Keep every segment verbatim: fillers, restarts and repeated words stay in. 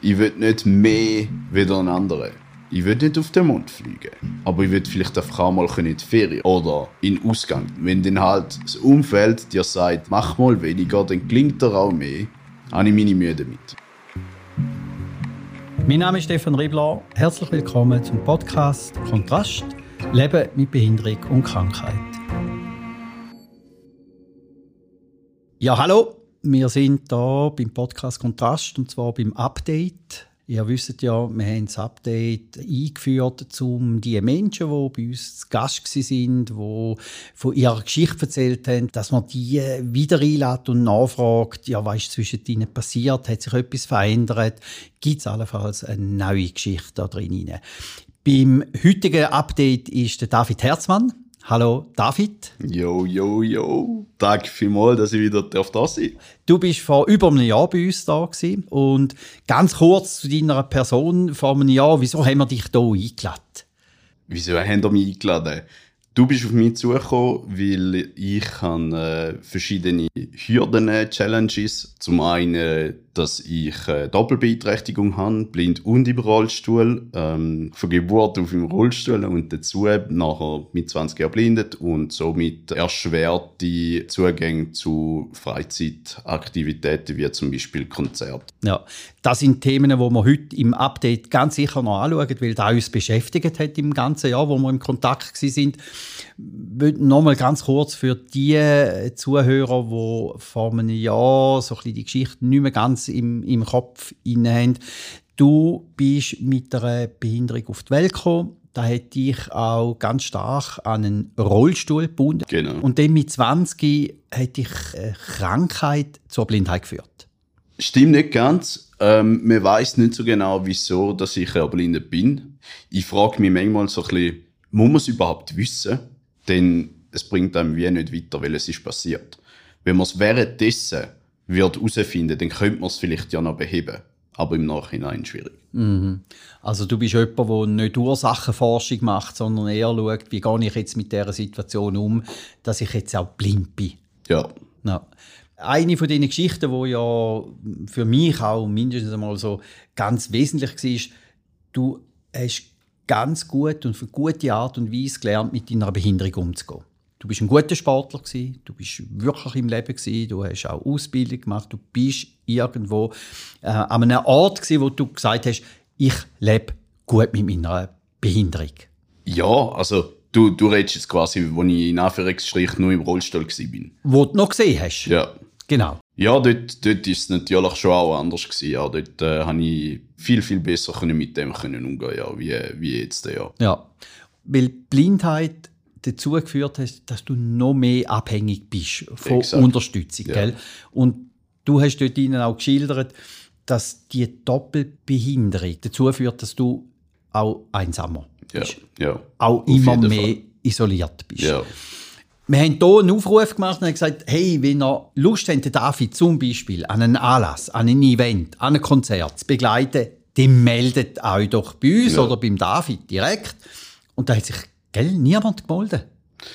Ich will nicht mehr wie ein anderer. Ich will nicht auf den Mond fliegen. Aber ich will vielleicht einfach auch mal in die Ferien oder in den Ausgang. Wenn dann halt das Umfeld dir sagt, mach mal weniger, dann gelingt dir auch mehr, habe ich meine Mühe damit. Mein Name ist Stefan Ribler. Herzlich willkommen zum Podcast Kontrast – Leben mit Behinderung und Krankheit. Ja, hallo. Wir sind hier beim Podcast Kontrast und zwar beim Update. Ihr wisst ja, wir haben das Update eingeführt, um die Menschen, die bei uns zu Gast waren, die von ihrer Geschichte erzählt haben, dass man die wieder einlädt und nachfragt, ja, was ist zwischen ihnen passiert, hat sich etwas verändert, gibt es allenfalls eine neue Geschichte da drin. Beim heutigen Update ist der David Herzmann. Hallo David. Jo, jo, jo. Danke vielmals, dass ich wieder da sein darf. Du bist vor über einem Jahr bei uns da gewesen. Und ganz kurz zu deiner Person vor einem Jahr. Wieso haben wir dich hier eingeladen? Wieso haben wir mich eingeladen? Du bist auf mich zugekommen, weil ich habe, äh, verschiedene Hürden, Challenges. Zum einen, dass ich äh, Doppelbeeinträchtigung habe, blind und im Rollstuhl. Ähm, von Geburt auf im Rollstuhl und dazu nachher mit zwanzig Jahren blindet und somit erschwerte Zugänge zu Freizeitaktivitäten wie zum Beispiel Konzerte. Ja, das sind Themen, die wir heute im Update ganz sicher noch anschauen, weil das uns beschäftigt hat im ganzen Jahr, wo wir im Kontakt waren. Noch mal ganz kurz für die Zuhörer, die vor einem Jahr so ein bisschen die Geschichte nicht mehr ganz im, im Kopf haben. Du bist mit einer Behinderung auf die Welt gekommen. Da hat dich auch ganz stark an einen Rollstuhl gebunden. Genau. Und dann mit zwanzig hat dich eine Krankheit zur Blindheit geführt. Stimmt nicht ganz. Ähm, man weiss nicht so genau, wieso dass ich erblindet bin. Ich frage mich manchmal so ein bisschen, muss man es überhaupt wissen? Denn es bringt einem wie nicht weiter, weil es ist passiert. Wenn man es währenddessen wird herausfinden, dann könnte man es vielleicht ja noch beheben. Aber im Nachhinein schwierig. Mhm. Also du bist jemand, der nicht Ursachenforschung macht, sondern eher schaut, wie gehe ich jetzt mit dieser Situation um, dass ich jetzt auch blind bin. Ja. Ja. Eine von diesen Geschichten, die ja für mich auch mindestens einmal so ganz wesentlich war, du hast ganz gut und auf eine gute Art und Weise gelernt, mit deiner Behinderung umzugehen. Du bist ein guter Sportler gewesen, du bist wirklich im Leben gewesen, du hast auch Ausbildung gemacht, du bist irgendwo äh, an einem Ort gewesen, wo du gesagt hast, ich lebe gut mit meiner Behinderung. Ja, also du, du redest jetzt quasi, als ich in Anführungsstrichen nur im Rollstuhl war. Wo du noch gesehen hast? Ja. Genau. Ja, dort, dort ist es natürlich schon auch anders gewesen. Ja, dort äh, habe ich viel, viel besser können mit dem können umgehen, ja, wie, wie jetzt. Ja. Ja, weil Blindheit dazu geführt hat, dass du noch mehr abhängig bist von Exakt. Unterstützung. Ja. Gell? Und du hast dort ihnen auch geschildert, dass die Doppelbehinderung dazu führt, dass du auch einsamer bist. Ja, ja. Auch Auf immer jeden mehr Fall. isoliert bist. Ja. Wir haben hier einen Aufruf gemacht und haben gesagt, hey, wenn ihr Lust habt, den David zum Beispiel an einen Anlass, an ein Event, an ein Konzert zu begleiten, dann meldet euch doch bei uns Ja. oder beim David direkt. Und da hat sich, gell, niemand gemeldet.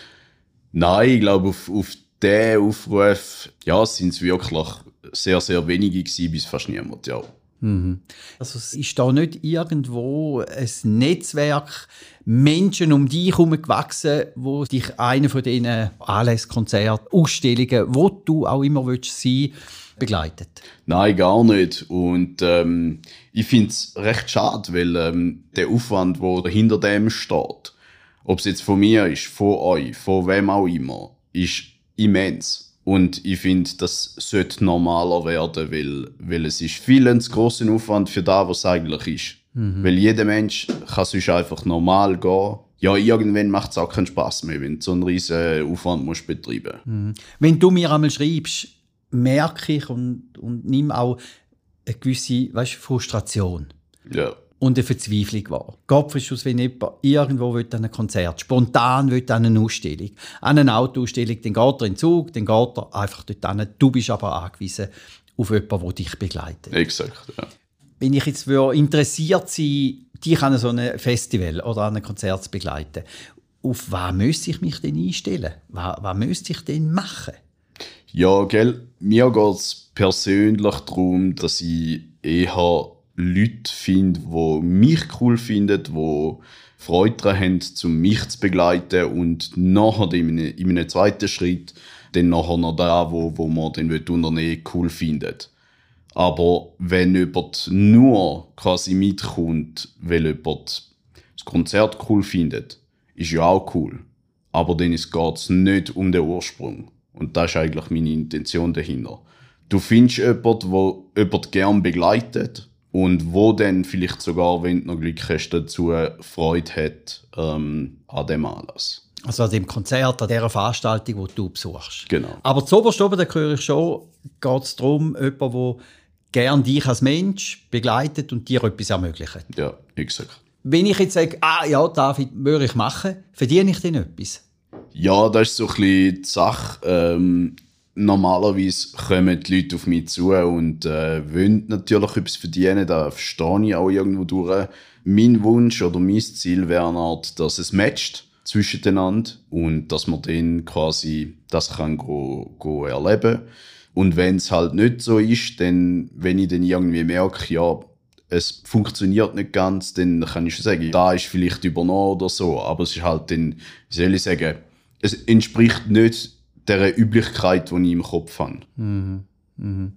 Nein, ich glaube, auf, auf diesen Aufruf ja, sind es wirklich sehr, sehr wenige gewesen, bis fast niemand, ja. Mhm. Also es ist da nicht irgendwo ein Netzwerk Menschen um dich herum gewachsen, wo dich einer von diesen Anlässen, Konzerten, Ausstellungen, wo du auch immer willst sein, begleitet? Nein, gar nicht. Und ähm, ich finde es recht schade, weil ähm, der Aufwand, der hinter dem steht, ob es jetzt von mir ist, von euch, von wem auch immer, ist immens. Und ich finde, das sollte normaler werden, weil, weil es ist viel zu grosser Aufwand für das, was es eigentlich ist. Mhm. Weil jeder Mensch kann sonst einfach normal gehen. Ja, irgendwann macht es auch keinen Spass mehr, wenn du so einen riesen Aufwand musst betreiben musst. Mhm. Wenn du mir einmal schreibst, merke ich und, und nimm auch eine gewisse, weißt, Frustration. Ja. Und eine Verzweiflung war. Kopfschuss, wenn jemand irgendwo will an ein Konzert, spontan will an eine Ausstellung, an eine Autoausstellung, dann geht er in den Zug, dann geht er einfach dort hin. Du bist aber angewiesen auf jemanden, der dich begleitet. Exakt, ja. Wenn ich jetzt interessiert sein, dich an so einem Festival oder an einem Konzert zu begleiten, auf was müsste ich mich denn einstellen? Was, was müsste ich denn machen? Ja, gell, mir geht es persönlich darum, dass ich eher Leute finde, die mich cool finden, die Freude daran haben, um mich zu begleiten und nachher in einem, in einem zweiten Schritt dann nachher noch da, wo, wo man den unternehmen cool findet. Aber wenn jemand nur quasi mitkommt, weil jemand das Konzert cool findet, ist ja auch cool. Aber dann geht es nicht um den Ursprung. Und das ist eigentlich meine Intention dahinter. Du findest jemanden, der jemanden gerne begleitet und wo dann vielleicht sogar, wenn du noch Glück hast, dazu Freude hat ähm, an dem Anlass. Also an dem Konzert, an dieser Veranstaltung, die du besuchst. Genau. Aber zuoberst oben, da höre ich schon, geht es darum, jemand, der gerne dich als Mensch begleitet und dir etwas ermöglicht. Ja, exakt. Wenn ich jetzt sage, ah ja, David, würde ich machen, verdiene ich denn etwas? Ja, das ist so ein bisschen die Sache. Ähm, normalerweise kommen die Leute auf mich zu und äh, wollen natürlich etwas verdienen. Da verstehe ich auch irgendwo durch. Mein Wunsch oder mein Ziel wäre halt, dass es matcht zwischeneinander und dass man dann quasi das kann go, go erleben. Und wenn es halt nicht so ist, dann, wenn ich dann irgendwie merke, ja, es funktioniert nicht ganz, dann kann ich schon sagen, da ist vielleicht übernommen oder so. Aber es ist halt dann, wie soll ich sagen, es entspricht nicht der Üblichkeit, die ich im Kopf habe. Mhm. Mhm.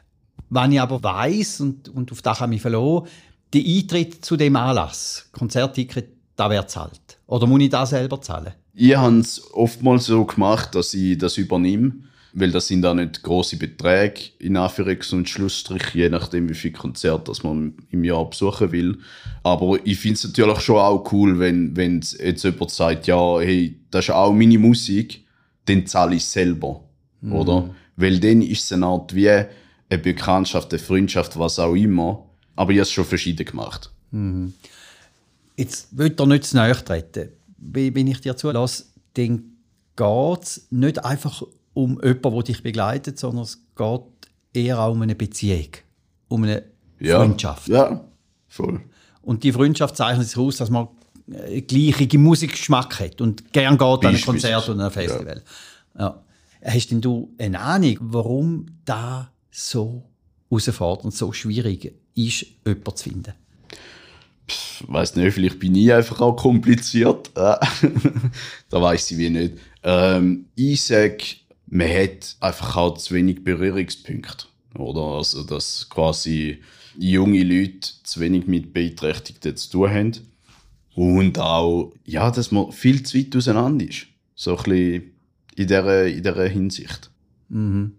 Wenn ich aber weiss, und, und auf das kann ich mich verlassen, der Eintritt zu dem Anlass, Konzertticket, da wird zahlt. Oder muss ich das selber zahlen? Ich habe es oftmals so gemacht, dass ich das übernehme, weil das sind auch nicht grosse Beträge, in Anführungs- und Schlussstrich, je nachdem, wie viele Konzerte das man im Jahr besuchen will. Aber ich finde es natürlich schon auch cool, wenn, wenn jetzt jemand sagt, ja, hey, das ist auch meine Musik, dann zahle ich es selber, mhm. oder? Weil dann ist es eine Art wie eine Bekanntschaft, eine Freundschaft, was auch immer. Aber ich habe es schon verschieden gemacht. Mhm. Jetzt will ich nicht zu nahe treten. Wenn ich dir zulasse, dann geht es nicht einfach um jemanden, der dich begleitet, sondern es geht eher auch um eine Beziehung, um eine ja. Freundschaft. Ja, voll. Und die Freundschaft zeichnet sich aus, dass man äh, gleiche Musikgeschmack hat und gern geht an ein Konzert und an ein Festival. Ja. Ja. Hast denn du eine Ahnung, warum das so herausfordernd, so schwierig ist, jemanden zu finden? Ich weiss nicht, vielleicht bin ich einfach auch kompliziert. da weiss ich wie nicht. Ähm, ich sage, man hat einfach auch zu wenig Berührungspunkte. Oder? Also, dass quasi junge Leute zu wenig mit Beeinträchtigten zu tun haben. Und auch, ja, dass man viel zu weit auseinander ist. So ein bisschen in dieser, in dieser Hinsicht. Mhm.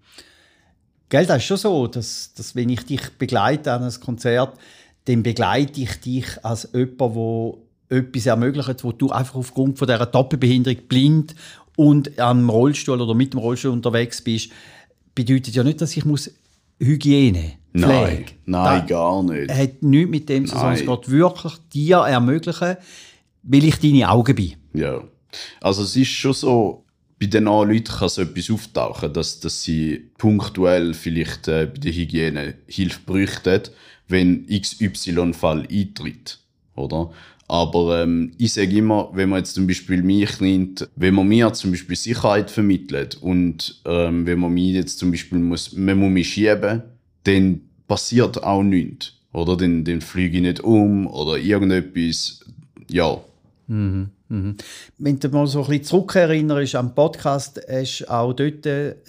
Gell, das ist schon so, dass, dass wenn ich dich begleite an ein Konzert, dann begleite ich dich als jemand, der etwas ermöglicht, wo du einfach aufgrund von dieser Doppelbehinderung blind und am Rollstuhl oder mit dem Rollstuhl unterwegs bist, bedeutet ja nicht, dass ich muss Hygiene, Pflege. Nein, nein, das gar nicht. Hat nichts mit dem zu tun, es geht wirklich dir ermöglichen, weil ich deine Augen bin. Ja, also es ist schon so, bei den anderen Leuten kann so etwas auftauchen, dass, dass sie punktuell vielleicht äh, bei der Hygiene Hilfe bräuchten, wenn X Y-Fall eintritt, oder? Aber ähm, ich sage immer, wenn man jetzt zum Beispiel mich nimmt, wenn man mir zum Beispiel Sicherheit vermittelt und ähm, wenn man mich jetzt zum Beispiel muss, man muss mich schieben, dann passiert auch nichts, oder? Dann, dann fliege ich nicht um oder irgendetwas, ja. Mhm. Mhm. Wenn du mal so ein bisschen zurückerinnerst am Podcast, hast du auch dort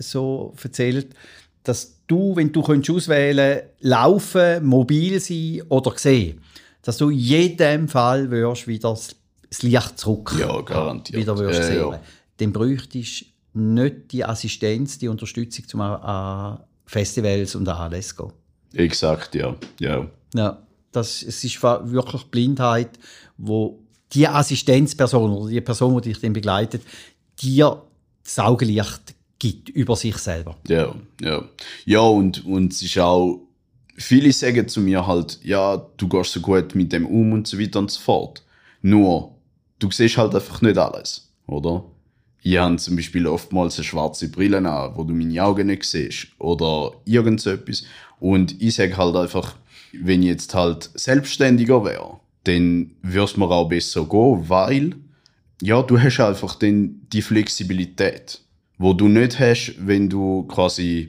so erzählt, dass du, wenn du auswählen könntest, laufen, mobil sein oder sehen, dass du in jedem Fall würdest wieder das Licht zurück ja, garantiert. wieder würdest äh, sehen. Ja. Dann bräuchtest du nicht die Assistenz, die Unterstützung, um an Festivals und an Anlässe zu gehen. Exakt, ja. ja. Ja, das, es ist wirklich Blindheit, wo die Assistenzperson oder die Person, die dich dann begleitet, dir das Augenlicht gibt über sich selber. Ja, ja. Ja, und, und es ist auch, viele sagen zu mir halt, ja, du gehst so gut mit dem um und so weiter und so fort. Nur, du siehst halt einfach nicht alles, oder? Ich habe zum Beispiel oftmals eine schwarze Brille an, wo du meine Augen nicht siehst. Oder irgend so etwas. Und ich sage halt einfach, wenn ich jetzt halt selbstständiger wäre, dann würde es mir auch besser gehen, weil ja, du hast einfach dann die Flexibilität, wo du nicht hast, wenn du quasi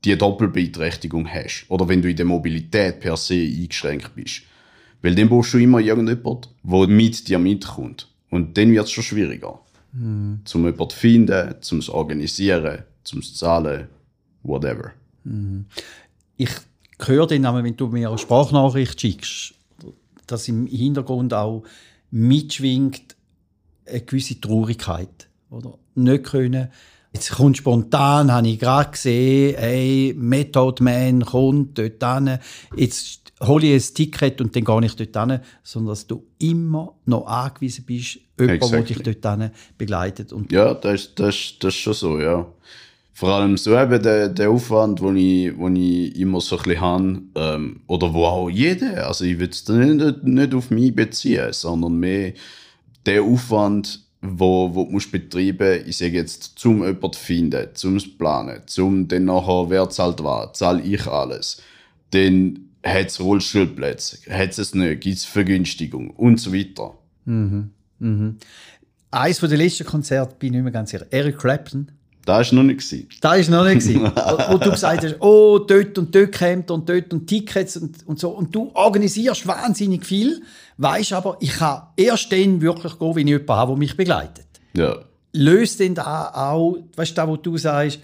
die Doppelbeeinträchtigung hast. Oder wenn du in der Mobilität per se eingeschränkt bist. Weil dann brauchst du immer irgendjemanden, der mit dir mitkommt. Und dann wird es schon schwieriger. Mhm. Zum jemanden zu finden, zum es organisieren, zum es zahlen, whatever. Mhm. Ich höre dann aber, wenn du mir eine Sprachnachricht schickst, dass im Hintergrund auch mitschwingt eine gewisse Traurigkeit. Oder? Nicht können. Jetzt kommt spontan, habe ich gerade gesehen, hey, Method Man kommt dort hin. Jetzt hole ich ein Ticket und dann gehe ich dort hin. Sondern dass du immer noch angewiesen bist, jemand, exactly. der dich dort hin begleitet. Und ja, das ist, das, ist, das ist schon so, ja. Vor allem so eben der, der Aufwand, den ich, ich immer so ein bisschen habe, ähm, oder wo auch jeder, also ich will es nicht, nicht auf mich beziehen, sondern mehr der Aufwand, wo, wo du musst betreiben musst, ich sage jetzt, zum jemanden zu finden, zum zu planen, zum dann nachher, wer zahlt was, zahle ich alles. Dann hat es Rollstuhlplätze, hat es nicht, gibt es Vergünstigung und so weiter. Mhm. Mhm. Eines der letzten Konzerte, bin ich nicht mehr ganz sicher, Eric Clapton. Das war noch nicht. Das war noch nicht. Wo du gesagt hast, oh, dort und dort kommt und dort und Tickets und, und so. Und du organisierst wahnsinnig viel, weisst aber, ich kann erst dann wirklich gehen, wenn ich jemanden habe, der mich begleitet. Ja. Löst denn da auch, weißt du, da, wo du sagst,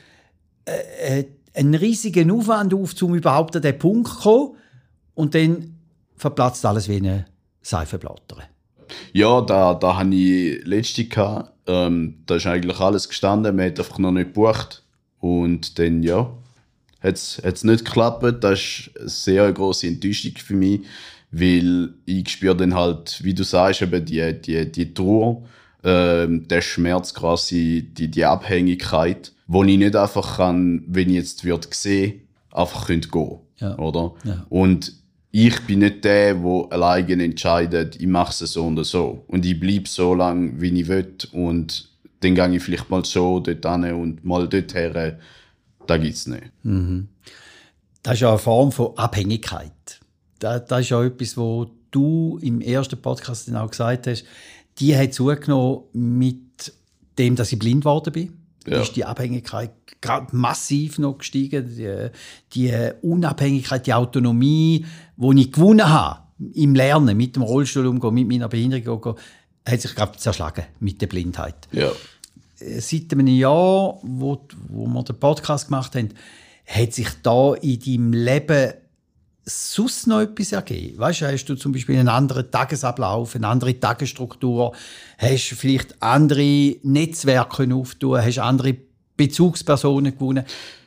äh, einen riesigen Aufwand auf, um überhaupt an den Punkt zu kommen und dann verplatzt alles wie eine Seifenblätter. Ja, da, da hatte ich letzte gehabt. Ähm, da ist eigentlich alles gestanden, man hat einfach noch nicht gebucht. Und dann, ja, hat es nicht geklappt. Das ist eine sehr grosse Enttäuschung für mich, weil ich spüre dann halt, wie du sagst, eben die, die, die Trauer, ähm, der Schmerz quasi, die, die Abhängigkeit, wo ich nicht einfach kann, wenn ich jetzt würde sehen, einfach könnte gehen, ja. oder? Ja. Und ich bin nicht der, der alleine entscheidet, ich mache es so oder so. Und ich bleibe so lange, wie ich will. Und dann gehe ich vielleicht mal so dort hin und mal dort her. Das gibt es nicht. Mhm. Das ist ja eine Form von Abhängigkeit. Das, das ist ja etwas, was du im ersten Podcast dann auch gesagt hast. Die hat zugenommen mit dem, dass ich blind geworden bin. Ja. Ist die Abhängigkeit gerade massiv noch gestiegen. Die, die Unabhängigkeit, die Autonomie, die ich gewonnen habe im Lernen, mit dem Rollstuhl umgehen, mit meiner Behinderung umgehen, hat sich gerade zerschlagen mit der Blindheit. Ja. Seit einem Jahr, wo, wo wir den Podcast gemacht haben, hat sich da in deinem Leben sonst noch etwas ergeben? Weißt du, hast du zum Beispiel einen anderen Tagesablauf, eine andere Tagesstruktur, hast du vielleicht andere Netzwerke auftun, hast du andere Bezugspersonen gewonnen?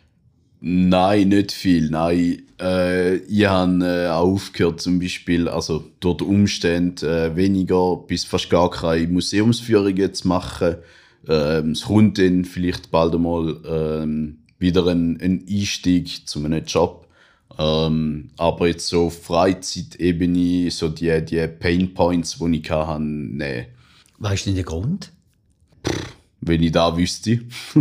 Nein, nicht viel. Nein, äh, ich habe äh, auch aufgehört, zum Beispiel, also durch die Umstände äh, weniger bis fast gar keine Museumsführungen zu machen. Ähm, es kommt dann vielleicht bald einmal ähm, wieder ein, ein Einstieg zu einem Job. Ähm, aber jetzt so Freizeitebene, so die, die Pain Points, die ich hatte, nee. Weißt du denn den Grund? Pff, wenn ich da wüsste.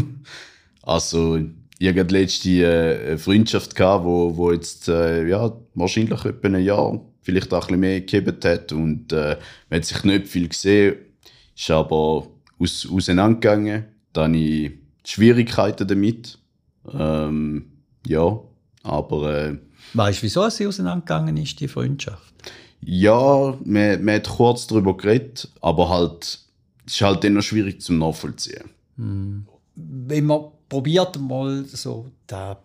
Also, ich hatte letzte äh, eine Freundschaft gehabt, wo, wo jetzt, äh, ja, wahrscheinlich etwa ein Jahr, vielleicht auch ein bisschen mehr gehabt hat. Und äh, man hat sich nicht viel gesehen, ist aber aus, auseinandergegangen. Dann habe ich Schwierigkeiten damit. Ähm, ja. Aber, äh, weißt du, wieso sie auseinandergegangen ist, die Freundschaft? Ja, man, man hat kurz darüber geredet, aber halt, es ist halt dann noch schwierig zum Nachvollziehen. Hm. Wenn man probiert, mal so das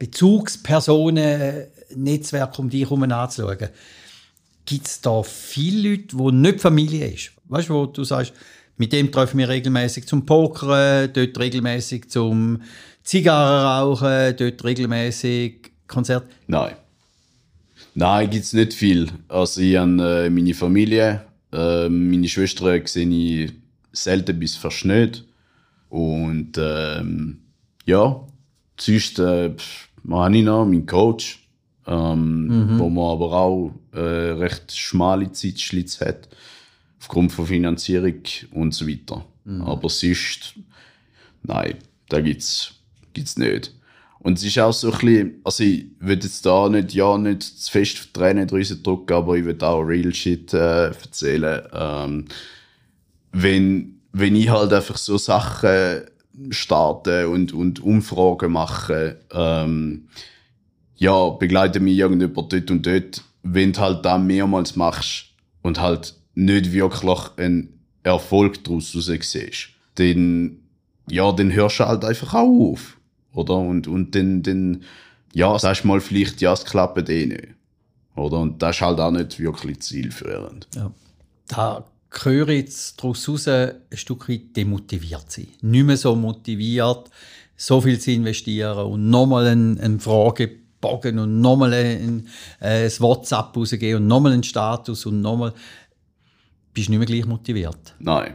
Bezugspersonen-Netzwerk um dich herum anzuschauen, gibt es da viele Leute, die nicht Familie ist? Weißt du, wo du sagst, mit dem treffen wir regelmäßig zum Pokern, dort regelmäßig zum Zigarrenrauchen, dort regelmäßig Konzert? Nein. Nein, gibt es nicht viel. Also ich habe äh, meine Familie, äh, meine Schwestern sehe ich selten bis fast nicht. Und ähm, ja, sonst äh, habe ich noch meinen Coach, ähm, mhm. wo man aber auch äh, recht schmale Zeitschlitze hat, aufgrund von Finanzierung und so weiter. Mhm. Aber sonst, nein, da gibt es nicht. Und es ist auch so ein bisschen, also ich will jetzt da nicht, ja, nicht zu fest Tränen drücken, aber ich will auch Real Shit äh, erzählen. Ähm, wenn, wenn ich halt einfach so Sachen starte und, und Umfragen mache, ähm, ja, begleite mich irgendjemand dort und dort, wenn du halt das mehrmals machst und halt nicht wirklich einen Erfolg daraus siehst, dann, ja, dann hörst du halt einfach auch auf. Oder? Und, und dann, dann, ja, sagst du mal vielleicht, ja, es klappt eh nicht. Oder? Und das ist halt auch nicht wirklich zielführend. Ja. Da höre ich jetzt daraus raus, ein Stück weit demotiviert sein. Nicht mehr so motiviert, so viel zu investieren und nochmal einen, einen Fragebogen und nochmal ein, ein, ein WhatsApp rausgeben und nochmal einen Status und nochmal. Bist du nicht mehr gleich motiviert? Nein.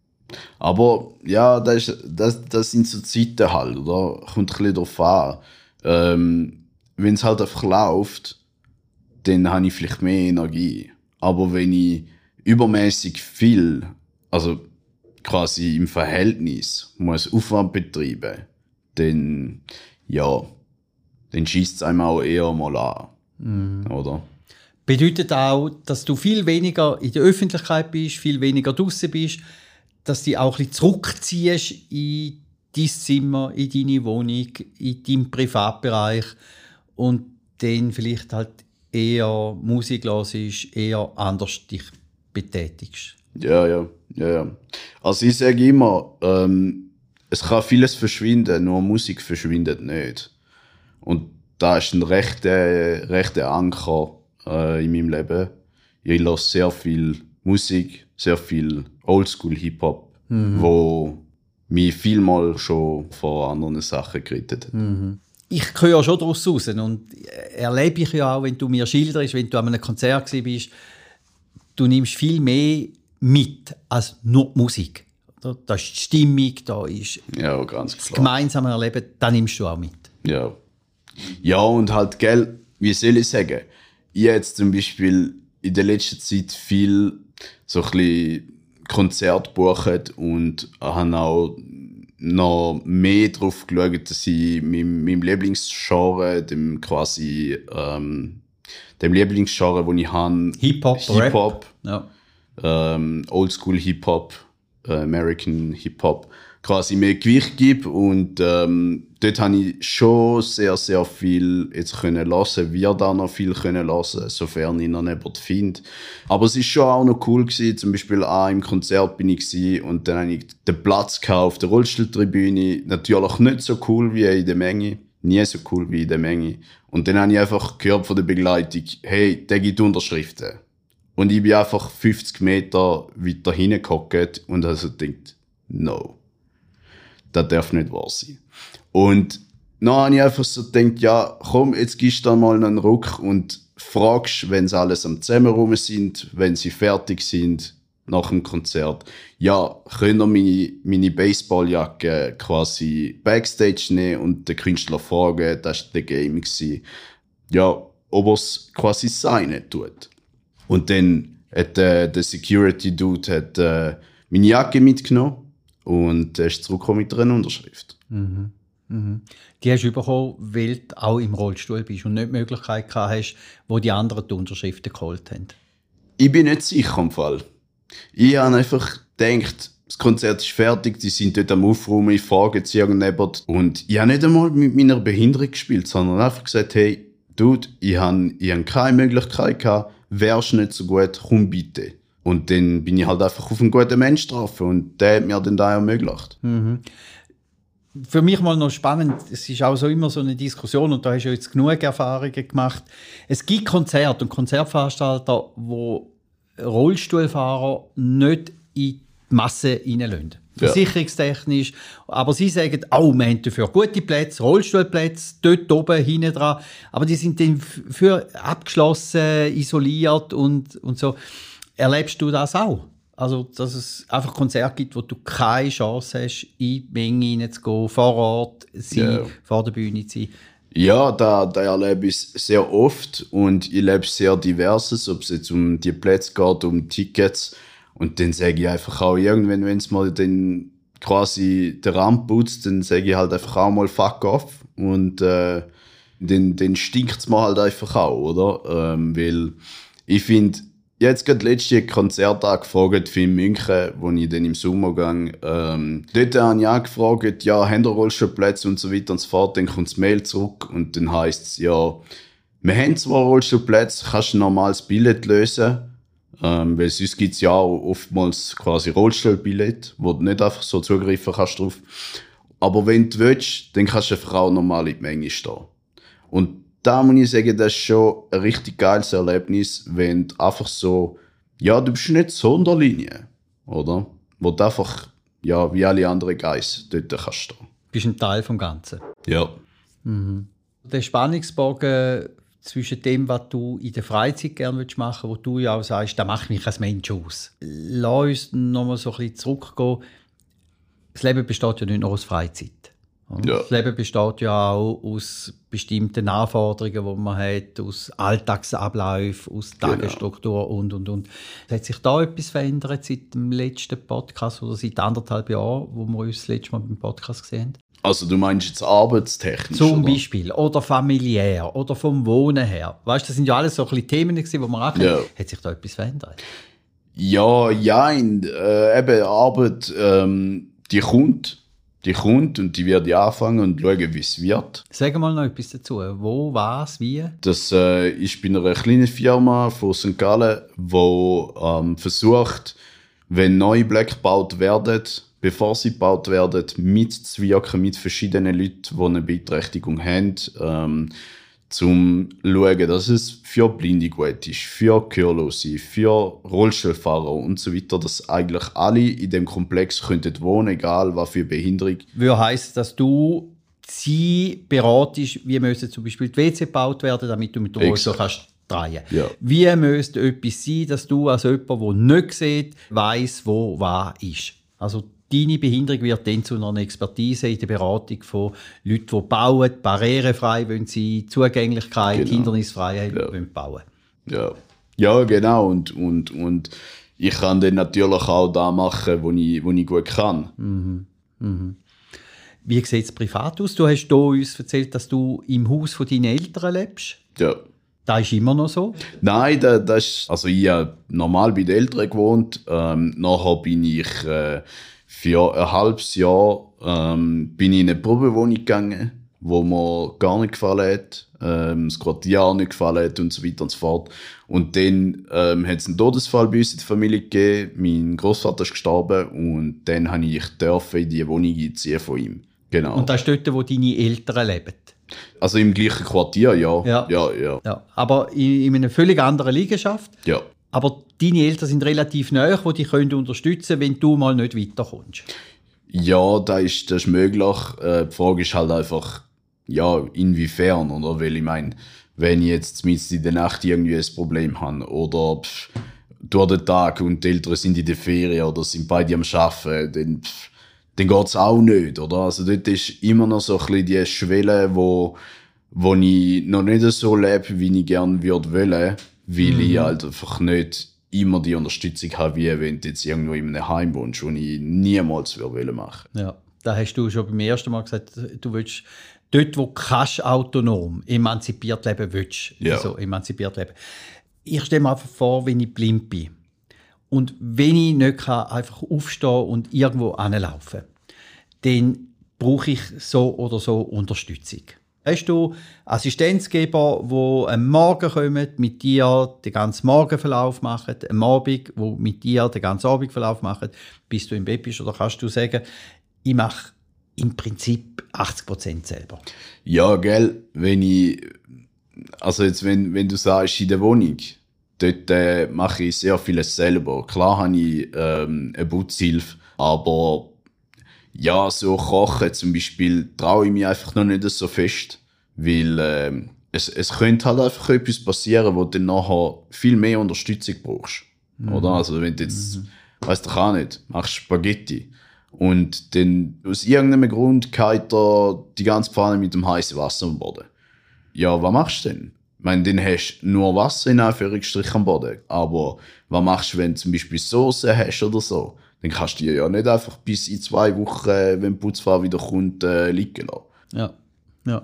Aber ja, das, ist, das, das sind so Zeiten halt, oder? Kommt ein bisschen darauf an. Ähm, wenn es halt einfach läuft, dann habe ich vielleicht mehr Energie. Aber wenn ich übermäßig viel, also quasi im Verhältnis, muss Aufwand betreiben, dann, ja, dann schießt es einem auch eher mal an. Mhm. Oder? Bedeutet auch, dass du viel weniger in der Öffentlichkeit bist, viel weniger draussen bist, dass du auch ein bisschen zurückziehst in dein Zimmer, in deine Wohnung, in deinen Privatbereich und dann vielleicht halt eher Musik hörst, eher anders dich betätigst. Ja, ja, ja, ja. Also ich sage immer, ähm, es kann vieles verschwinden, nur Musik verschwindet nicht. Und da ist ein rechter, rechter Anker äh, in meinem Leben. Ich höre sehr viel Musik, sehr viel Oldschool-Hip-Hop, mhm. wo mich vielmal schon vor anderen Sachen gerettet hat. Mhm. Ich höre schon daraus raus und erlebe ich ja auch, wenn du mir schilderst, wenn du an einem Konzert warst, du nimmst viel mehr mit als nur die Musik. Da ist die Stimmung, da ist ja, ganz klar. Das gemeinsame Erleben, das nimmst du auch mit. Ja, ja und halt, gell, wie soll ich sagen, ich habe jetzt zum Beispiel in der letzten Zeit viel so ein bisschen Konzerte gebucht und habe auch noch mehr darauf geschaut, dass ich meinem, meinem Lieblingsgenre, dem quasi ähm, dem Lieblingsgenre, das ich habe, Hip-Hop, Hip-Hop, ja. ähm, Oldschool Hip-Hop, äh, American Hip-Hop, quasi mehr Gewicht gebe. Und ähm, dort habe ich schon sehr, sehr viel jetzt können hören, wir da noch viel können hören, sofern ich noch jemanden finde. Aber es war schon auch noch cool gewesen, zum Beispiel auch im Konzert bin ich gewesen, und dann habe ich den Platz auf der Rollstuhltribüne, natürlich nicht so cool wie in der Menge, nie so cool wie in der Menge. Und dann habe ich einfach gehört von der Begleitung, hey, der gibt Unterschriften. Und ich bin einfach fünfzig Meter weiter hingehockt und also gedacht, no, das darf nicht wahr sein. Und dann habe ich einfach so gedacht, ja, komm, jetzt gibst du da mal einen Ruck und fragst, wenn sie alles am Zusammenräumen sind, wenn sie fertig sind nach dem Konzert, ja, könnt ihr meine, meine Baseballjacke quasi Backstage nehmen und den Künstler fragen, das war der Game gewesen, ja, ob er es quasi signen tut. Und dann hat äh, der Security-Dude hat, äh, meine Jacke mitgenommen und er ist zurückgekommen mit einer Unterschrift. Mhm. Mhm. Die hast du bekommen, weil du auch im Rollstuhl bist und nicht die Möglichkeit gehabt hast, wo die anderen die Unterschriften geholt haben? Ich bin nicht sicher im Fall. Ich habe einfach gedacht, das Konzert ist fertig, die sind dort am Aufräumen, ich frage jetzt irgendjemand. Und ich habe nicht einmal mit meiner Behinderung gespielt, sondern einfach gesagt, hey, Dude, ich habe ich hab keine Möglichkeit gehabt, wärst nicht so gut, komm bitte. Und dann bin ich halt einfach auf einen guten Mensch getroffen und der hat mir dann das ermöglicht. Mhm. Für mich mal noch spannend, es ist auch so immer so eine Diskussion und da hast du jetzt genug Erfahrungen gemacht. Es gibt Konzerte und Konzertveranstalter, wo Rollstuhlfahrer nicht in die Masse reinlassen. Ja. Versicherungstechnisch. Aber sie sagen, oh, wir haben dafür gute Plätze, Rollstuhlplätze, dort oben, hinten dran. Aber die sind dann für abgeschlossen, isoliert und, und so. Erlebst du das auch? Also, dass es einfach Konzerte gibt, wo du keine Chance hast, in die Menge hineinzugehen, vor Ort sein, ja. vor der Bühne zu sein? Ja, da, da erlebe ich sehr oft und ich erlebe sehr Diverses, ob es jetzt um die Plätze geht, um Tickets. Und dann sage ich einfach auch irgendwann, wenn es mal dann quasi den Rahmen putzt, dann sage ich halt einfach auch mal fuck off. Und äh, dann, dann stinkt es mir halt einfach auch, oder? Ähm, weil ich finde, ich Ja, jetzt gerade letzte Konzert angefragt für in München, wo ich dann im Sommer gehe. Ähm, dort habe ich angefragt, ja, haben ihr Rollstuhlplätze und so weiter und so fort. Dann kommt das Mail zurück und dann heisst es, ja, wir haben zwar Rollstuhlplätze, kannst du ein normales Billett lösen. Ähm, weil sonst gibt es ja auch oftmals quasi Rollstuhlbillett, wo du nicht einfach so zugreifen kannst drauf. Aber wenn du willst, dann kannst du einfach auch normal in die Menge stehen. Und da muss ich sagen, das ist schon ein richtig geiles Erlebnis, wenn du einfach so, ja, du bist nicht Sonderlinie, oder? Wo du einfach, ja, wie alle anderen Guys dort kannst stehen. Du bist ein Teil vom Ganzen. Ja. Mhm. Der Spannungsbogen zwischen dem, was du in der Freizeit gerne machen willst, wo du ja auch sagst, das macht mich als Mensch aus. Lass uns noch mal so ein bisschen zurückgehen. Das Leben besteht ja nicht nur aus Freizeit. Ja. Das Leben besteht ja auch aus bestimmten Anforderungen, die man hat, aus Alltagsabläufen, aus Tagesstruktur und, und, und. Hat sich da etwas verändert seit dem letzten Podcast oder seit anderthalb Jahren, wo wir uns das letzte Mal beim Podcast gesehen haben? Also du meinst jetzt arbeitstechnisch? Zum oder? Beispiel. Oder familiär. Oder vom Wohnen her. Weißt du, das sind ja alles so ein bisschen Themen, die wir angeschaut haben. Ja. Hat sich da etwas verändert? Ja, ja, in, äh, eben Arbeit, ähm, die kommt. Die kommt und die werde ich anfangen und schauen, wie es wird. Sag mal noch etwas dazu. Wo, was, wie? Das äh, ist bei einer kleinen Firma von Sankt Gallen, die ähm, versucht, wenn neue Blöcke gebaut werden, bevor sie gebaut werden, mitzuwirken mit verschiedenen Leuten, die eine Beeinträchtigung haben, ähm, zum schauen, dass es für Blinde gut ist, für Gehörlose, für Rollstuhlfahrer und so weiter, dass eigentlich alle in dem Komplex könnten wohnen, egal was für Behinderung. Würde heissen, dass du sie beratest, wie müssen zum Beispiel die W C gebaut werden, damit du mit dem Rollstuhl kannst drehen. Ja. Wie müsste etwas sein, dass du als jemand, der nicht sieht, weiss, wo was ist? Also deine Behinderung wird dann zu einer Expertise in der Beratung von Leuten, die bauen, barrierefrei wollen sein, Zugänglichkeit, Genau. Hindernisfreiheit Ja. wollen bauen. Ja, ja genau. Und, und, und ich kann dann natürlich auch da machen, wo ich, wo ich gut kann. Mhm. Mhm. Wie sieht es privat aus? Du hast hier uns erzählt, dass du im Haus von deinen Eltern lebst. Ja. Das ist immer noch so? Nein, da, das ist, also ich habe normal bei den Eltern gewohnt. Ähm, nachher bin ich äh, für ein halbes Jahr ähm, bin ich in eine Probewohnung gegangen, wo mir gar nicht gefallen hat, ähm, das Quartier auch nicht gefallen hat und so weiter und so fort. Und dann ähm, hat es einen Todesfall bei uns in der Familie gegeben. Mein Großvater ist gestorben und dann habe ich dürfen in die Wohnung einziehen von ihm. Genau. Und das ist dort, wo deine Eltern leben? Also im gleichen Quartier, ja. Ja. Ja, ja. Ja, aber in, in einer völlig anderen Liegenschaft. Ja. Aber deine Eltern sind relativ nahe, die dich können unterstützen können, wenn du mal nicht weiterkommst. Ja, das ist, das ist möglich. Äh, die Frage ist halt einfach, ja, inwiefern, oder? Weil ich meine, wenn ich jetzt zumindest in der Nacht irgendwie ein Problem habe oder pff, durch den Tag und die Eltern sind in der Ferien oder sind beide am Arbeiten, dann, pff, dann geht es auch nicht, oder? Also dort ist immer noch so ein bisschen die Schwelle, wo, wo ich noch nicht so lebe, wie ich gerne würde wollen, weil mhm. ich halt einfach nicht immer die Unterstützung habe, wie wenn du jetzt irgendwo in einem Heim wohnst, wo ich niemals würde machen. Ja, da hast du schon beim ersten Mal gesagt, du willst dort, wo du kannst, autonom, emanzipiert leben willst. Ja. Also emanzipiert leben. Ich stelle mir einfach vor, wenn ich blind bin und wenn ich nicht kann, einfach aufstehen und irgendwo hinlaufen, dann brauche ich so oder so Unterstützung. Hast du Assistenzgeber, die am Morgen kommen, mit dir den ganzen Morgenverlauf machen, am Abend, die mit dir den ganzen Abendverlauf machen, bis du im Bett bist? Oder kannst du sagen, ich mache im Prinzip achtzig Prozent selber? Ja, gell, wenn ich, also jetzt, wenn, wenn du sagst, in der Wohnung, dort äh, mache ich sehr vieles selber. Klar habe ich ähm, eine Putzhilfe, aber ja, so kochen zum Beispiel traue ich mich einfach noch nicht so fest, weil ähm, es, es könnte halt einfach etwas passieren, wo du dann nachher viel mehr Unterstützung brauchst. Mhm. Oder? Also wenn du jetzt, mhm. weißt du auch nicht, machst Spaghetti und dann aus irgendeinem Grund geht da die ganze Pfanne mit dem heißen Wasser am Boden. Ja, was machst du denn? Ich meine, dann hast du nur Wasser in Anführungsstrichen am Boden. Aber was machst du, wenn du zum Beispiel Soße hast oder so? Dann kannst du die ja nicht einfach bis in zwei Wochen, wenn die Putzfrau wieder kommt, äh, liegen lassen. Ja, ja.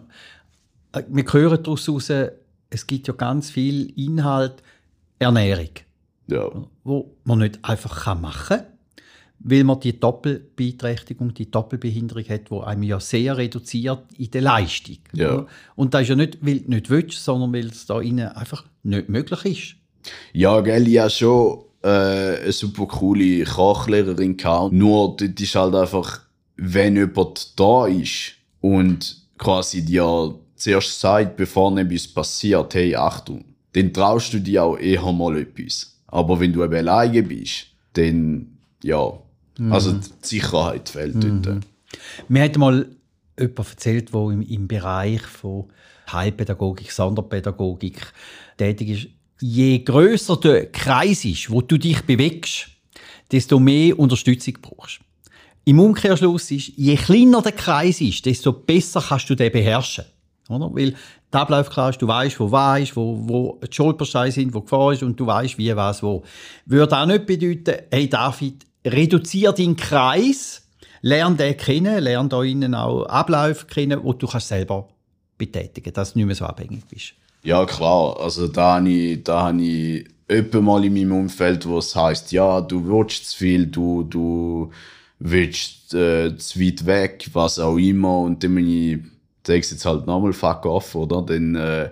Wir hören daraus heraus, es gibt ja ganz viel Inhalt, Ernährung. Ja. Wo man nicht einfach machen kann, weil man die Doppelbeeinträchtigung, die Doppelbehinderung hat, die einem ja sehr reduziert in der Leistung. Ja. Und das ist ja nicht, weil du nicht willst, sondern weil es da innen einfach nicht möglich ist. Ja, gell, ich hatte schon äh, eine super coole Kochlehrerin gehabt. Nur, das ist halt einfach, wenn jemand da ist und quasi dir zuerst sagt, bevor etwas passiert, hey, Achtung, dann traust du dir auch eher mal etwas. Aber wenn du eben alleine bist, dann, ja, mhm. also die Sicherheit fehlt mhm. dort. Mir hat mal jemand erzählt, der im, im Bereich von Heilpädagogik, Sonderpädagogik tätig ist. Je grösser der Kreis ist, wo du dich bewegst, desto mehr Unterstützung brauchst. Im Umkehrschluss ist, je kleiner der Kreis ist, desto besser kannst du den beherrschen. Oder? Weil die Abläufe klar ist, du weißt, wo weißt, wo, wo die Stolpersteine sind, wo die Gefahr ist und du weißt, wie, was, wo. Würde auch nicht bedeuten, hey David, reduziere deinen Kreis, lerne den kennen, lerne da innen auch Abläufe kennen, wo du kannst selber betätigen, dass du nicht mehr so abhängig bist. Ja, klar. Also da habe ich, da habe ich jemand mal in meinem Umfeld, wo es heisst, ja, du willst zu viel, du, du willst äh, zu weit weg, was auch immer. Und dann bin ich, sage ich jetzt halt nochmal, fuck off, oder? Dann, äh,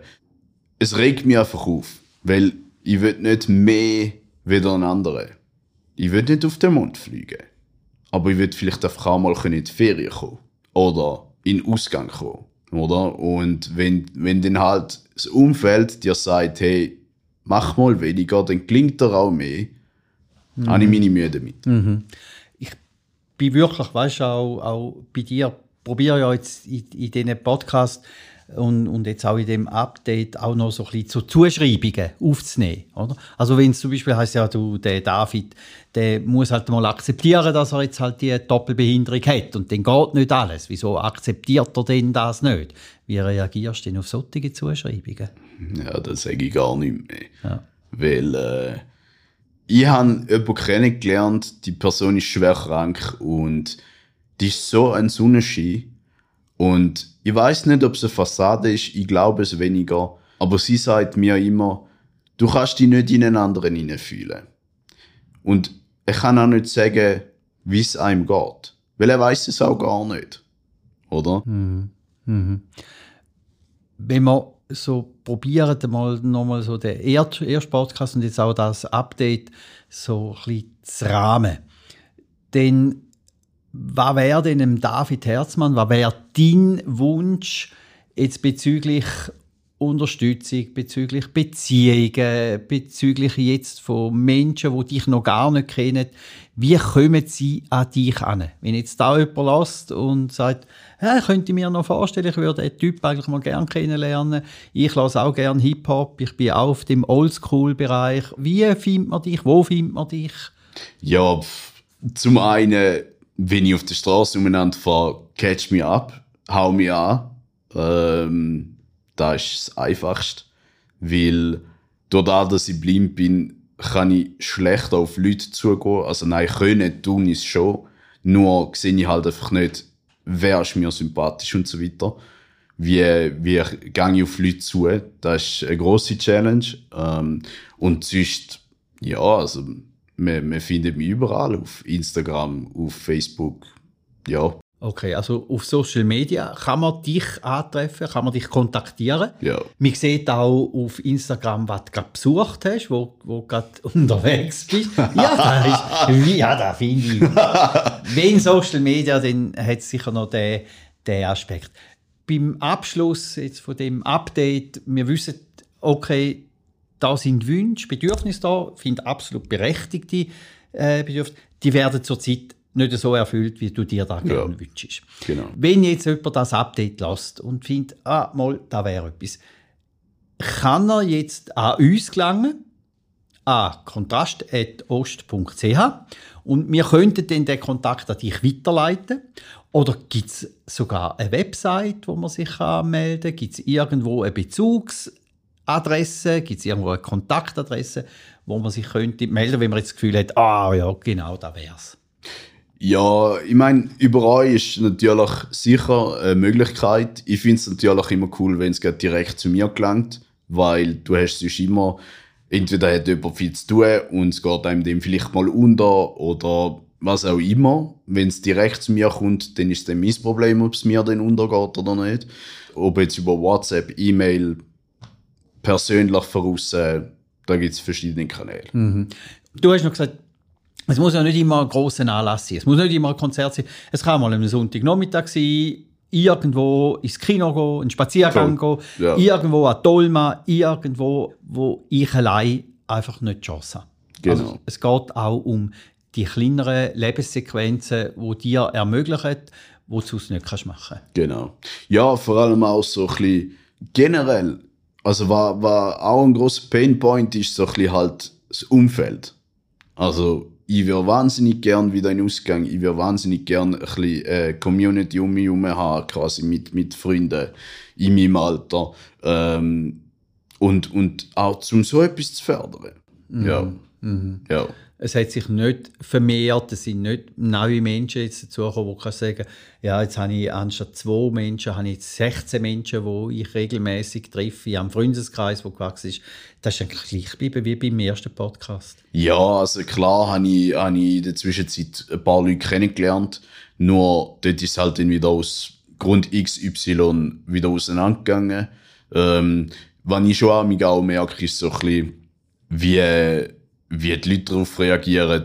es regt mich einfach auf. Weil ich will nicht mehr wie der andere. Ich will nicht auf den Mond fliegen. Aber ich will vielleicht einfach auch mal in die Ferien kommen. Oder in den Ausgang kommen. Oder? Und wenn, wenn dann halt das Umfeld dir sagt, hey, mach mal weniger, dann klingt dir auch mehr, mhm. habe ich meine Mühe damit. Mhm. Ich bin wirklich, weißt du, auch, auch bei dir, probiere ja jetzt in, in diesen Podcast und, und jetzt auch in dem Update auch noch so ein bisschen zu Zuschreibungen aufzunehmen. Oder? Also wenn es zum Beispiel heisst, ja, du, der David, der muss halt mal akzeptieren, dass er jetzt halt die Doppelbehinderung hat und dann geht nicht alles. Wieso akzeptiert er denn das nicht? Wie reagierst du denn auf solche Zuschreibungen? Ja, das sage ich gar nicht mehr. Ja. Weil äh, ich habe jemanden kennengelernt, die Person ist schwer krank und die ist so ein Sonnenschein. Und ich weiss nicht, ob es eine Fassade ist, ich glaube es weniger. Aber sie sagt mir immer, du kannst dich nicht in einen anderen hineinfühlen. Und ich kann auch nicht sagen, wie es einem geht. Weil er weiss es auch gar nicht. Oder? Mhm. Mhm. Wenn wir so probieren, mal nochmal so den ersten Podcast und jetzt auch das Update so ein bisschen zu rahmen, dann was wäre denn dem David Herzmann, was wäre dein Wunsch jetzt bezüglich Unterstützung, bezüglich Beziehungen, bezüglich jetzt von Menschen, die dich noch gar nicht kennen? Wie kommen sie an dich an? Wenn jetzt da jemand lässt und sagt, ja, ich könnte mir noch vorstellen, ich würde den Typ eigentlich mal gerne kennenlernen, ich lasse auch gerne Hip-Hop, ich bin auch auf dem Oldschool-Bereich. Wie findet man dich? Wo findet man dich? Ja, zum einen, wenn ich auf der Straße umeinander fahre, catch mich ab, hau mich an. Ähm, das ist das Einfachste. Weil dadurch, dass ich blind bin, kann ich schlecht auf Leute zugehen. Also nein, können tun ich es schon. Nur sehe ich halt einfach nicht, wer ist mir sympathisch und so weiter. Wie, wie gehe ich auf Leute zu? Das ist eine grosse Challenge. Ähm, und sonst, ja, also man, man findet mich überall, auf Instagram, auf Facebook, ja. Okay, also auf Social Media kann man dich antreffen, kann man dich kontaktieren. Ja. Man sieht auch auf Instagram, was du gerade besucht hast, wo du gerade unterwegs bist. Ja, das ist, ja, das finde ich. Wenn Social Media, dann hat es sicher noch den, den Aspekt. Beim Abschluss jetzt von dem Update, wir wissen, okay, da sind Wünsche, Bedürfnisse da, ich finde absolut berechtigte äh, Bedürfnisse, die werden zurzeit nicht so erfüllt, wie du dir da gerne ja. wünschst. Genau. Wenn jetzt jemand das Update lässt und findet, ah, mal, da wäre etwas, kann er jetzt an uns gelangen, an kontrast at ost punkt c h und wir könnten dann den Kontakt an dich weiterleiten. Oder gibt es sogar eine Website, wo man sich anmelden kann? Gibt es irgendwo eine Bezugsadresse? Gibt es irgendwo eine Kontaktadresse, wo man sich könnte melden, wenn man jetzt das Gefühl hat, ah ja, genau, da wäre es? Ja, ich meine, überall ist natürlich sicher eine Möglichkeit. Ich finde es natürlich immer cool, wenn es direkt zu mir gelangt, weil du hast sonst immer entweder hat jemand viel zu tun und es geht einem dem vielleicht mal unter oder was auch immer. Wenn es direkt zu mir kommt, dann ist es dann mein Problem, ob es mir dann untergeht oder nicht. Ob jetzt über WhatsApp, E-Mail, persönlich voraus, da gibt es verschiedene Kanäle. Mhm. Du hast noch gesagt, es muss ja nicht immer ein grosser Anlass sein. Es muss nicht immer ein Konzert sein. Es kann mal am Sonntagnachmittag sein, irgendwo ins Kino gehen, einen Spaziergang Voll. gehen, Ja. irgendwo an Dolma, irgendwo, wo ich allein einfach nicht die Chance habe. Genau. Also, es geht auch um die kleineren Lebenssequenzen, die dir ermöglichen, die du sonst nicht machen kannst. Genau. Ja, vor allem auch so ein bisschen generell, also was, was auch ein grosser Painpoint ist, so ein bisschen halt das Umfeld. Also ich würde wahnsinnig gern wieder in den Ausgang, ich würde wahnsinnig gern ein bisschen äh, Community um mich herum haben, quasi mit, mit Freunden in meinem Alter. Ähm, und, und auch um so etwas zu fördern. Mhm. Ja. Mhm. Ja. Es hat sich nicht vermehrt, es sind nicht neue Menschen jetzt dazugekommen, die sagen, ja, jetzt habe ich anstatt zwei Menschen, habe ich jetzt sechzehn Menschen, die ich regelmäßig treffe, am Freundeskreis, der gewachsen ist. Das ist eigentlich gleich geblieben wie beim ersten Podcast. Ja, also klar habe ich, habe ich in der Zwischenzeit ein paar Leute kennengelernt, nur dort ist es halt dann wieder aus Grund X Y wieder auseinandergegangen. Ähm, was ich schon auch, auch merke, ist so ein bisschen, wie, wie die Leute darauf reagieren.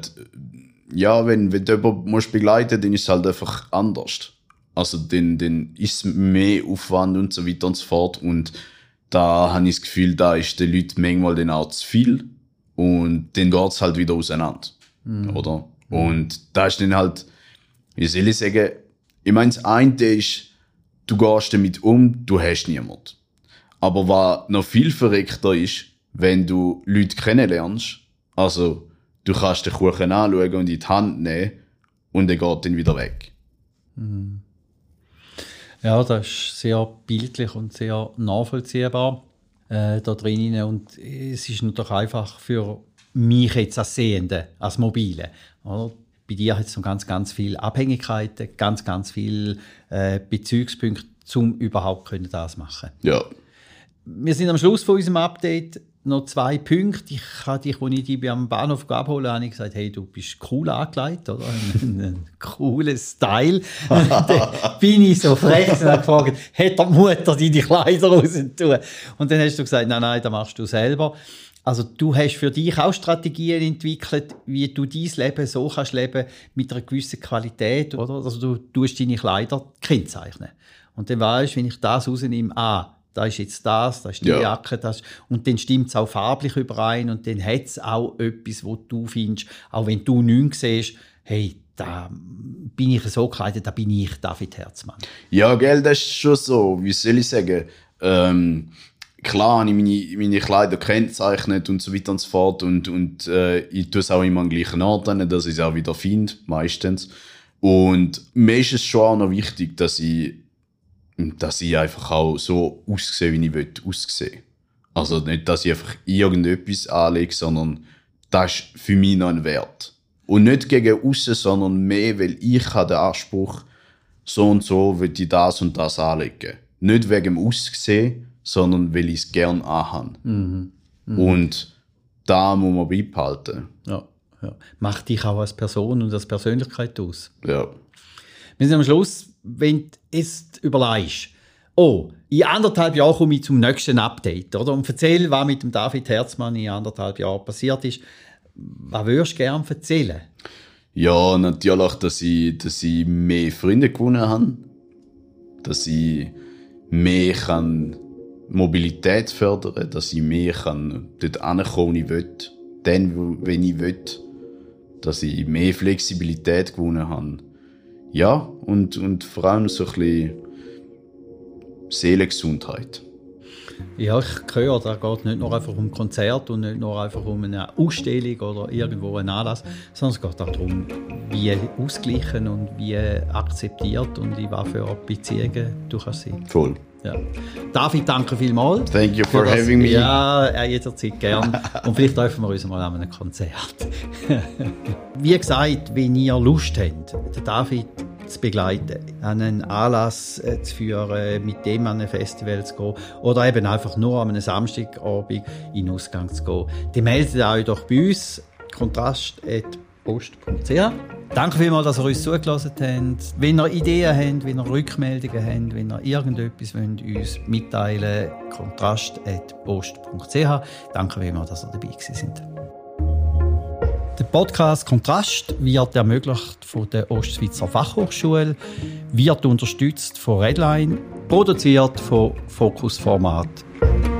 Ja, wenn, wenn du jemanden musst begleiten musst, dann ist es halt einfach anders. Also dann, dann ist es mehr Aufwand und so weiter und so fort. Und da habe ich das Gefühl, da ist den Leuten manchmal dann auch zu viel. Und dann geht es halt wieder auseinander. Mhm. Oder? Mhm. Und da ist dann halt, wie soll ich sagen, ich meine, das eine ist, du gehst damit um, du hast niemanden. Aber was noch viel verrückter ist, wenn du Leute kennenlernst, also du kannst den Kuchen anschauen und in die Hand nehmen und der geht dann wieder weg. Mhm. Ja, das ist sehr bildlich und sehr nachvollziehbar äh, da drinnen. Und es ist natürlich einfach für mich jetzt als Sehende, als Mobile. Oder? Bei dir hat es noch ganz, ganz viele Abhängigkeiten, ganz, ganz viele äh, Bezugspunkte, um überhaupt können das machen. Ja. Wir sind am Schluss von unserem Update. Noch zwei Punkte. Ich habe dich, als ich dich am Bahnhof abholen habe ich gesagt, hey, du bist cool angelegt, oder? Ein, ein cooler Style. Dann bin ich so frech und habe gefragt, hat die Mutter deine Kleider rausgetan? Und dann hast du gesagt, nein, nein, das machst du selber. Also du hast für dich auch Strategien entwickelt, wie du dein Leben so kannst leben, mit einer gewissen Qualität, oder? Also du tust deine Kleider kennzeichnen. Und dann weisst du, wenn ich das rausnehme, ah, da ist jetzt das, da ist die ja. Jacke, das. Und dann stimmt es auch farblich überein und dann hat es auch etwas, was du findest, auch wenn du nichts siehst, hey, da bin ich so gekleidet, da bin ich David Herzmann. Ja, gell, das ist schon so, wie soll ich sagen, ähm, klar habe ich meine, meine Kleider gekennzeichnet und so weiter und so fort und, und äh, ich tue es auch immer am gleichen Ort, dass ich es auch wieder finde, meistens. Und mir ist es schon auch noch wichtig, dass ich dass ich einfach auch so aussehe, wie ich will, aussehen. Also nicht, dass ich einfach irgendetwas anlege, sondern das ist für mich noch ein Wert. Und nicht gegen aussen, sondern mehr, weil ich habe den Anspruch, so und so will ich das und das anlegen. Nicht wegen dem Aussehen, sondern weil ich es gerne anhabe. Mhm. Mhm. Und da muss man beibehalten. Ja, ja. Macht dich auch als Person und als Persönlichkeit aus. Ja. Wir sind am Schluss, wenn du jetzt überlegst, oh, in anderthalb Jahren komme ich zum nächsten Update, oder? Und erzähl, was mit dem David Herzmann in anderthalb Jahren passiert ist. Was würdest du gerne erzählen? Ja, natürlich, dass ich, dass ich mehr Freunde gewonnen habe. Dass ich mehr kann Mobilität fördern kann. Dass ich mehr kann dort hinkommen, wo ich will. Dann, wenn ich will. Dass ich mehr Flexibilität gewonnen habe. Ja, und, und vor allem so ein bisschen Seelengesundheit. Ja, ich höre, da geht nicht nur einfach um Konzert und nicht nur einfach um eine Ausstellung oder irgendwo einen Anlass, sondern es geht auch darum, wie ausgleichen und wie akzeptiert und in was für Beziehungen du kannst sein. Voll. Ja. David, danke vielmals. Thank you for das, having me. Ja, jederzeit gern. Und vielleicht treffen wir uns mal an einem Konzert. Wie gesagt, wenn ihr Lust habt, der David zu begleiten, an einen Anlass äh, zu führen, mit dem an ein Festival zu gehen oder eben einfach nur an einem Samstagabend in den Ausgang zu gehen, dann meldet euch doch bei uns, kontrast at post punkt c h. Danke vielmals, dass ihr uns zugelassen habt. Wenn ihr Ideen habt, wenn ihr Rückmeldungen habt, wenn ihr irgendetwas wollt, uns mitteilen wollt, kontrast at post punkt c h. Danke vielmals, dass ihr dabei gewesen seid. Der Podcast Kontrast wird ermöglicht von der Ostschweizer Fachhochschule, wird unterstützt von Redline, produziert von Fokus Format.